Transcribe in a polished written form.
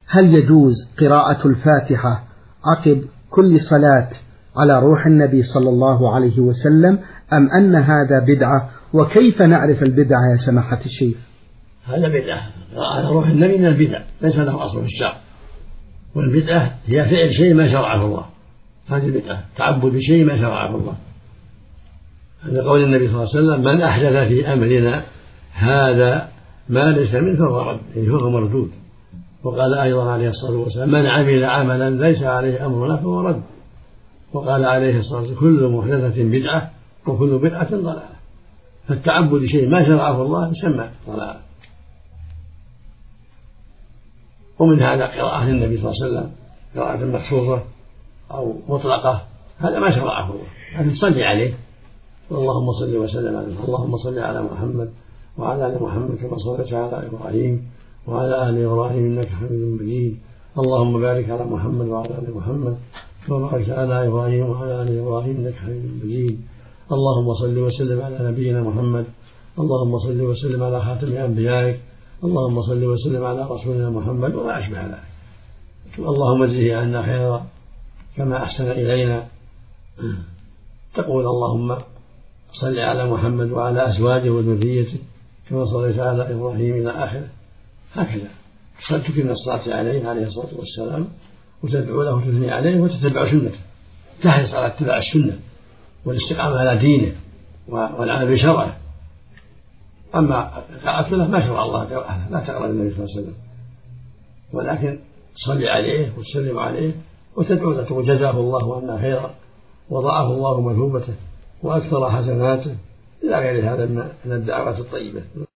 هل يجوز قراءة الفاتحة عقب كل صلاة على روح النبي صلى الله عليه وسلم أم أن هذا بدعة؟ وكيف نعرف البدعة يا سماحة الشيخ؟ هذا بدعة، على روح النبي من البدع، ليس له أصل في الشرع، والبدعة هي فعل شيء ما شرعه الله، هذه بدعة، تعبد بشيء ما شرعه الله. هذا قول النبي صلى الله عليه وسلم: من أحدث في أمرنا هذا ما ليس منه فهو رد، يعني فهو مردود. وقال أيضا عليه الصلاة والسلام: من عمل عملا ليس عليه أمرنا فهو رد. وقال عليه الصلاة والسلام: كل محدثة بدعة وكل بدعة ضلالة. فالتعبد شيء ما شرعه الله يسمى ضلالة. ومن هذا قراءة النبي صلى الله عليه وسلم، قراءة مخصوصة أو مطلقة، هذا ما شرعه الله، لكن تصلي عليه: اللهم صل وسلم على محمد، اللهم صل على محمد وعلى آل محمد كما صليت على إبراهيم وعلى آل إبراهيم إنك حميد مجيد، اللهم بارك على محمد وعلى آل محمد كما باركت على إبراهيم وعلى آل إبراهيم إنك حميد مجيد، اللهم صل وسلم على نبينا محمد، اللهم صل وسلم على خاتم أنبيائك، اللهم صل وسلم على رسولنا محمد، وما أشبه ذلك. اللهم اجزه عنا خيرا كما أحسن إلينا. تقول: اللهم صل على محمد وعلى أزواجه وذريته كما صليت على إبراهيم إلى آخره. هكذا تكن الصلاة عليه الصلاة والسلام، وتدعو له وتثني عليه وتتبع سنته، تحرص على اتباع السنة والاستقامة على دينه والعمل بشرعه. أما قراءة له ما شرع الله لا تقرأ النبي صلى الله عليه وسلم، ولكن تصلي عليه وتسلم عليه وتدعو له وجزاه الله عنا خيرا وضاعف الله مثوبته وأكثر حسناته إلى غير هذا من الدعوات الطيبة.